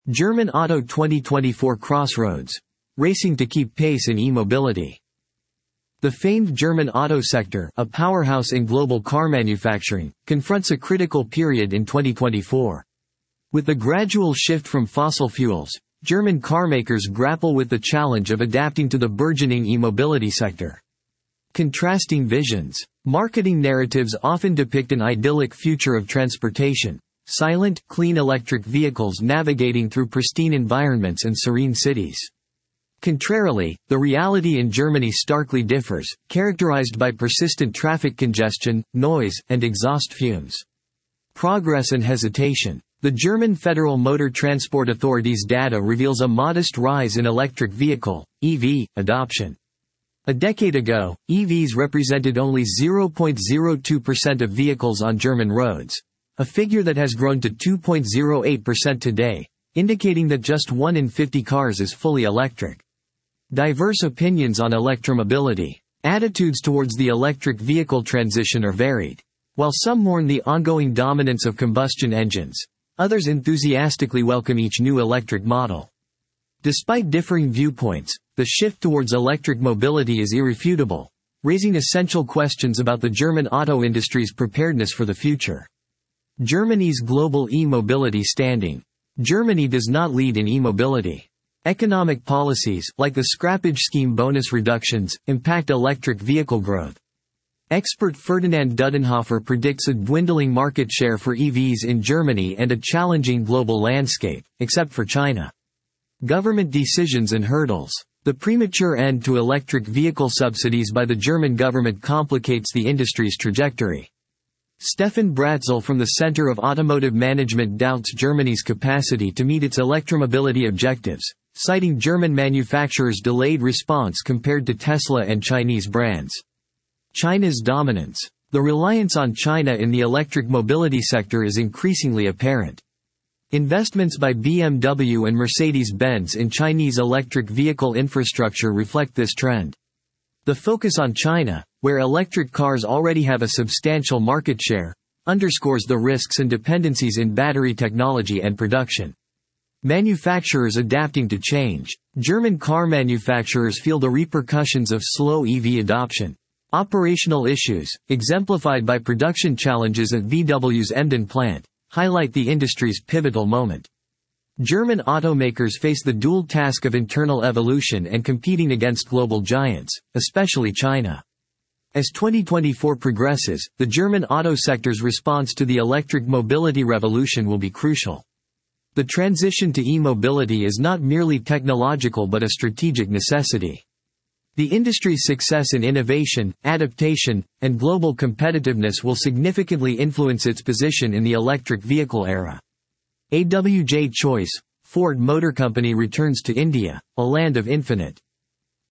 German Auto 2024 Crossroads. Racing to keep pace in e-mobility. The famed German auto sector, a powerhouse in global car manufacturing, confronts a critical period in 2024. With the gradual shift from fossil fuels, German carmakers grapple with the challenge of adapting to the burgeoning e-mobility sector. Contrasting visions. Marketing narratives often depict an idyllic future of transportation. Silent, clean electric vehicles navigating through pristine environments and serene cities. Contrarily, the reality in Germany starkly differs, characterized by persistent traffic congestion, noise, and exhaust fumes. Progress and hesitation. The German Federal Motor Transport Authority's data reveals a modest rise in electric vehicle (EV) adoption. A decade ago, EVs represented only 0.02% of vehicles on German roads. A figure that has grown to 2.08% today, indicating that just 1 in 50 cars is fully electric. Diverse opinions on electromobility. Attitudes towards the electric vehicle transition are varied. While some mourn the ongoing dominance of combustion engines, others enthusiastically welcome each new electric model. Despite differing viewpoints, the shift towards electric mobility is irrefutable, raising essential questions about the German auto industry's preparedness for the future. Germany's global e-mobility standing. Germany does not lead in e-mobility. Economic policies, like the scrappage scheme bonus reductions, impact electric vehicle growth. Expert Ferdinand Dudenhofer predicts a dwindling market share for EVs in Germany and a challenging global landscape, except for China. Government decisions and hurdles. The premature end to electric vehicle subsidies by the German government complicates the industry's trajectory. Stefan Bratzel from the Center of Automotive Management doubts Germany's capacity to meet its electromobility objectives, citing German manufacturers' delayed response compared to Tesla and Chinese brands. China's dominance. The reliance on China in the electric mobility sector is increasingly apparent. Investments by BMW and Mercedes-Benz in Chinese electric vehicle infrastructure reflect this trend. The focus on China, where electric cars already have a substantial market share, underscores the risks and dependencies in battery technology and production. Manufacturers adapting to change. German car manufacturers feel the repercussions of slow EV adoption. Operational issues, exemplified by production challenges at VW's Emden plant, highlight the industry's pivotal moment. German automakers face the dual task of internal evolution and competing against global giants, especially China. As 2024 progresses, the German auto sector's response to the electric mobility revolution will be crucial. The transition to e-mobility is not merely technological but a strategic necessity. The industry's success in innovation, adaptation, and global competitiveness will significantly influence its position in the electric vehicle era. AWJ Choice, Ford Motor Company returns to India, a land of infinite